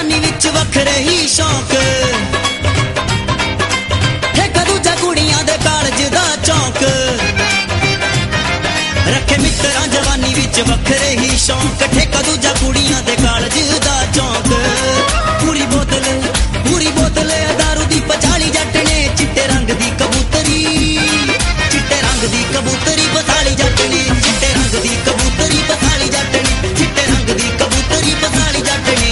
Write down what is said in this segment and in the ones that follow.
जवानी विच वखरे ही शौक ठेका दूजा कुड़ियां दे कालज दा चौंक रखे मित्तरां जवानी विच वखरे ही शौक ठेका दूजा कुड़ियां दे कालज दा चौंक पूरी बोतल दारू दी पचाली जट ने चिट्टे रंग दी कबूतरी पसाली जट ने चिट्टे रंग दी कबूतरी पसाली जट ने चिट्टे रंग दी कबूतरी पसाली जट ने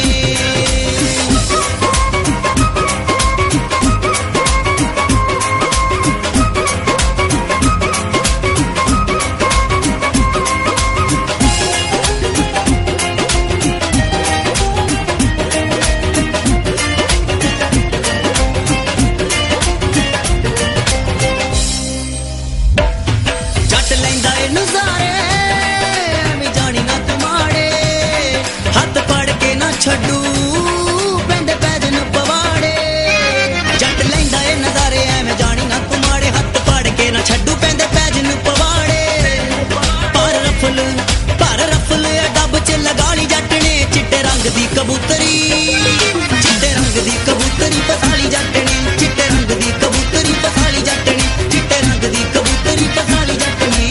छड्डू पेंदे पैजन पवाड़े जट लैंदा ए नज़ारे एवें जानी ना कुमाड़े हत्थ पड़ के ना छड्डू पेंदे पैजन पवाड़े पर रफल डब च लगाली जट ने चिट्टे रंग दी कबूतरी पसाली जट ने चिट्टे रंग दी कबूतरी पसाली जट ने चिट्टे रंग दी कबूतरी पसाली जट ने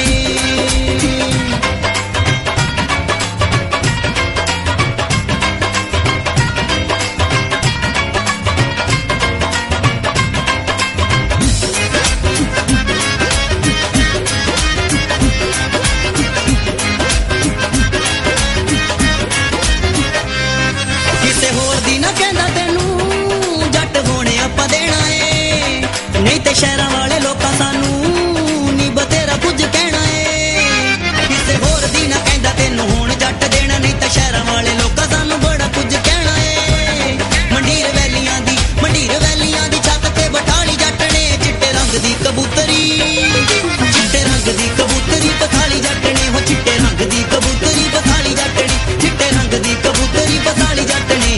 शहरां वाले लोकां सानू नी बतेरा कुछ कहना है किसे होर दी ना कहंदा तैनू हुण जट देना नहीं तां शहरां वाले लोकां सानू बड़ा कुछ कहना है मंडीर वैलियां दी छत ते बठाली जट ने चिट्टे रंग दी कबूतरी पसाली जट ने हो चिट्टे रंग दी कबूतरी पसाली जट ने चिट्टे रंग दी कबूतरी पसाली जट ने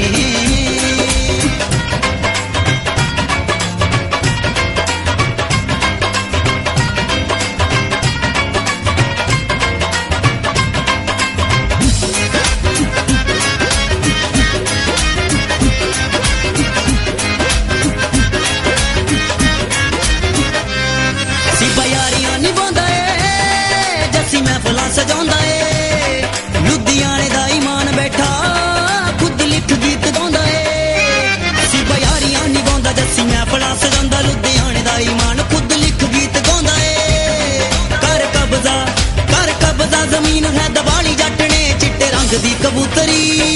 सजाउंदा ए लुधियाने दा ईमान बैठा खुद लिख गीत गाउंदा ए सिबा यारियां निभाउंदा जस्सी महफिलां सजाउंदा लुधियाने दा ईमान खुद लिख गीत गाउंदा ए कर कब्जा जमीन है दबाली जट ने चिट्टे रंग दी कबूतरी